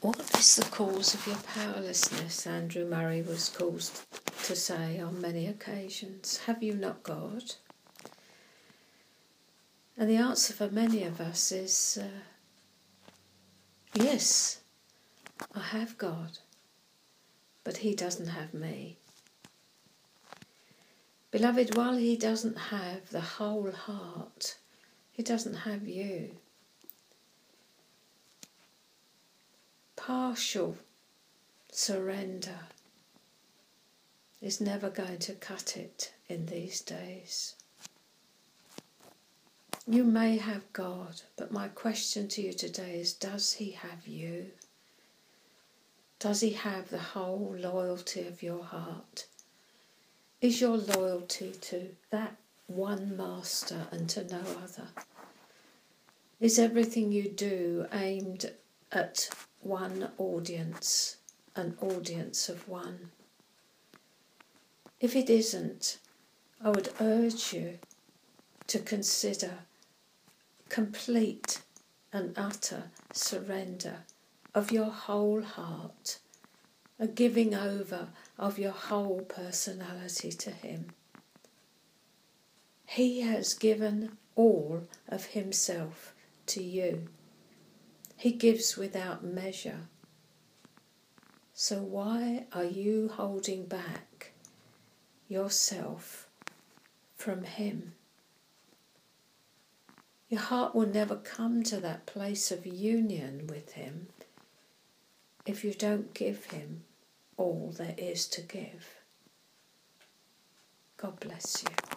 What is the cause of your powerlessness? Andrew Murray was caused to say on many occasions. Have you not God? And the answer for many of us is yes, I have God, but he doesn't have me. Beloved, while he doesn't have the whole heart, he doesn't have you. Partial surrender is never going to cut it in these days. You may have God, but my question to you today is, does he have you? Does he have the whole loyalty of your heart? Is your loyalty to that one master and to no other? Is everything you do aimed at one audience, an audience of one? If it isn't, I would urge you to consider complete and utter surrender of your whole heart, a giving over of your whole personality to him. He has given all of himself to you. He gives without measure. So why are you holding back yourself from him? Your heart will never come to that place of union with him if you don't give him all there is to give. God bless you.